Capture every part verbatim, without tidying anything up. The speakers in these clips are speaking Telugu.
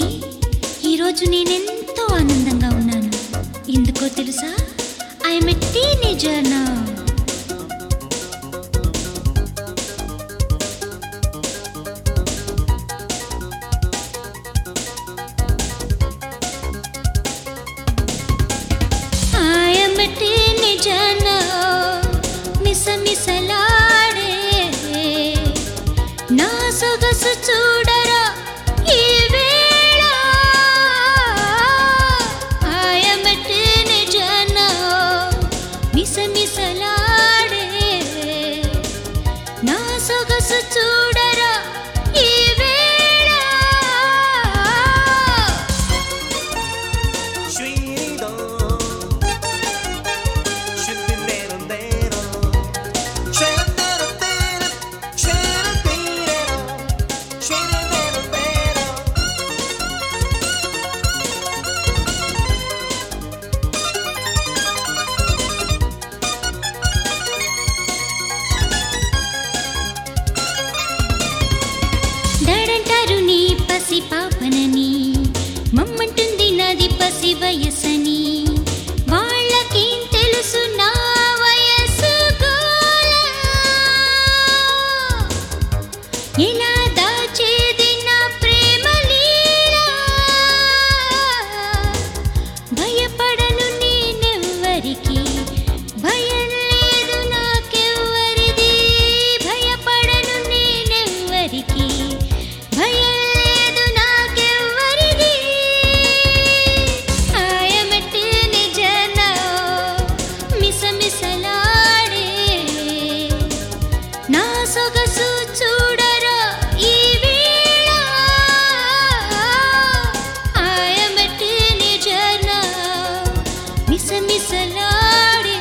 ఈరోజు నేనెంతో ఆనందంగా ఉన్నాను. ఎందుకో తెలుసా? I'm a teenager now. I'm a teenager now. మిసమిసలాడే నా సొగసు చూడరా ఈ వేళ. I'm a teenager now. మిసమిసలాడే నా సొగసు చూడరా ఈ వేళ. దడంటారు నీ పసి పాపనని, మమ్మంటుంది నాది పసి వయసని. వాళ్ళకేం తెలుసు నా వయసు గోల. ఎలా దాచేది నా ప్రేమ లీల. భయపడను నేనెవ్వరికి, భయం లేదు నాకెవ్వరిది. భయపడను నేనెవ్వరికి, భయం లేదు నాకెవ్వరిది. I'm a teenager now. మిసమిసలాడే నా సొగసు చూడరా ఈ వేళ. I'm a teenager now. మిసమిసలాడే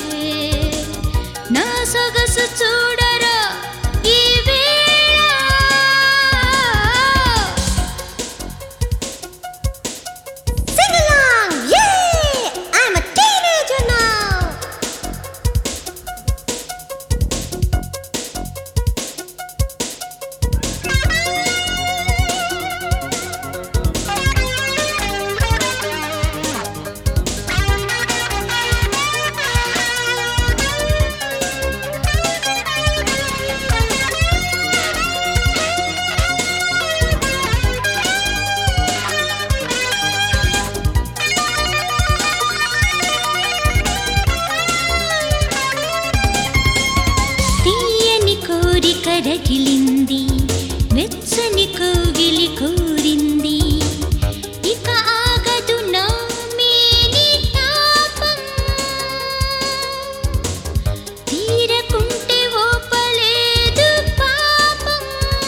నా సొగసు చూడరా ఈ వేళ. Sing along! Yay! I'm a teenager now! తీయని కోరిక రగిలింది, వెచ్చని కోగిలి కోరింది. ఇక ఆగదు నా మేని తాపం. తీరకుంటే ఓపలేదు పాపం.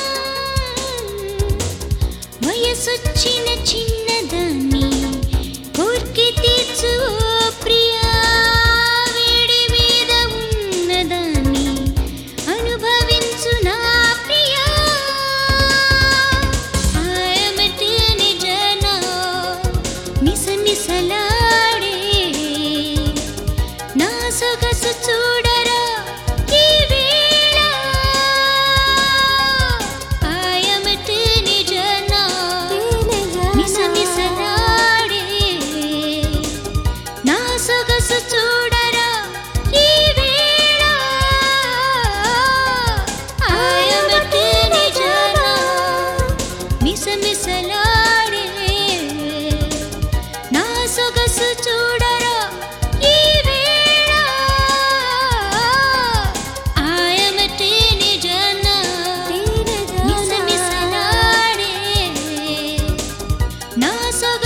వయసొచ్చిన చిన్నదాన్ని కోర్కి తీర్చు ఓ ప్రియా. వేడి మీద ఉన్నదాన్ని అనుభవించు నా ప్రియా. I'm a teenager now. మిసమిసలాడే నా సొగసు చూడరా ఈ వేళ. I'm a teenager now. మిసమిసలాడే నా సొగసు చూడరా ఈ వేళ. I'm a teenager now. మిసమిసలాడే నా సొగసు చూడరా ఈ వేళ. I'm a teenager now. మిసమిసలాడే నా సొగసు